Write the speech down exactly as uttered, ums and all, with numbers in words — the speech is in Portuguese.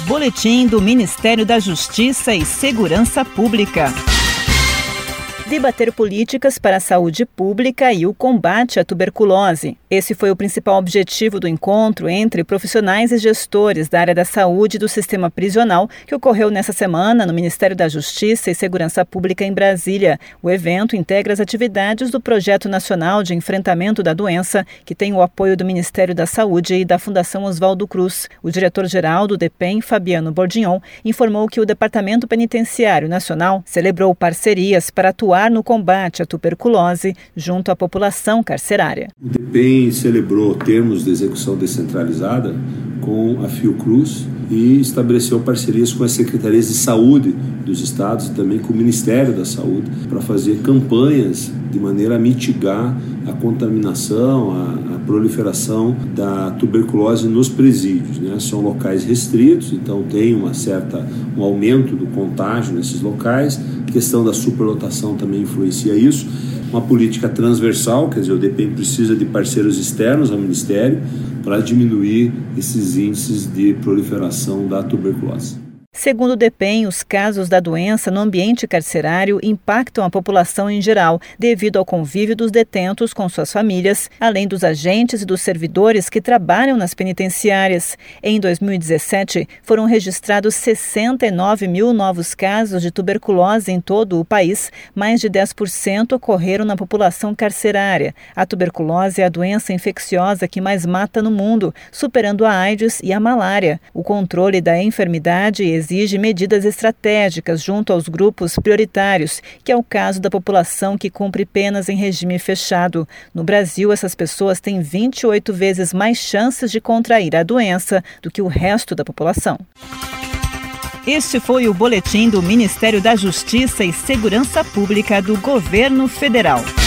Boletim do Ministério da Justiça e Segurança Pública. Debater políticas para a saúde pública e o combate à tuberculose. Esse foi o principal objetivo do encontro entre profissionais e gestores da área da saúde e do sistema prisional, que ocorreu nesta semana no Ministério da Justiça e Segurança Pública em Brasília. O evento integra as atividades do Projeto Nacional de Enfrentamento da Doença, que tem o apoio do Ministério da Saúde e da Fundação Oswaldo Cruz. O diretor-geral do DEPEN, Fabiano Bordignon, informou que o Departamento Penitenciário Nacional celebrou parcerias para atuar no combate à tuberculose junto à população carcerária. O DEPEN celebrou termos de execução descentralizada com a Fiocruz e estabeleceu parcerias com as secretarias de saúde dos estados e também com o Ministério da Saúde para fazer campanhas de maneira a mitigar a contaminação, a, a proliferação da tuberculose nos presídios, né? São locais restritos, então tem uma certa, um aumento do contágio nesses locais. A questão da superlotação também influencia isso. Uma política transversal, quer dizer, o DEPEN precisa de parceiros externos ao Ministério para diminuir esses índices de proliferação da tuberculose. Segundo o DEPEN, os casos da doença no ambiente carcerário impactam a população em geral, devido ao convívio dos detentos com suas famílias, além dos agentes e dos servidores que trabalham nas penitenciárias. Em dois mil e dezessete, foram registrados sessenta e nove mil novos casos de tuberculose em todo o país, mais de dez por cento ocorreram na população carcerária. A tuberculose é a doença infecciosa que mais mata no mundo, superando a AIDS e a malária. O controle da enfermidade existe exige medidas estratégicas junto aos grupos prioritários, que é o caso da população que cumpre penas em regime fechado. No Brasil, essas pessoas têm vinte e oito vezes mais chances de contrair a doença do que o resto da população. Este foi o boletim do Ministério da Justiça e Segurança Pública do Governo Federal.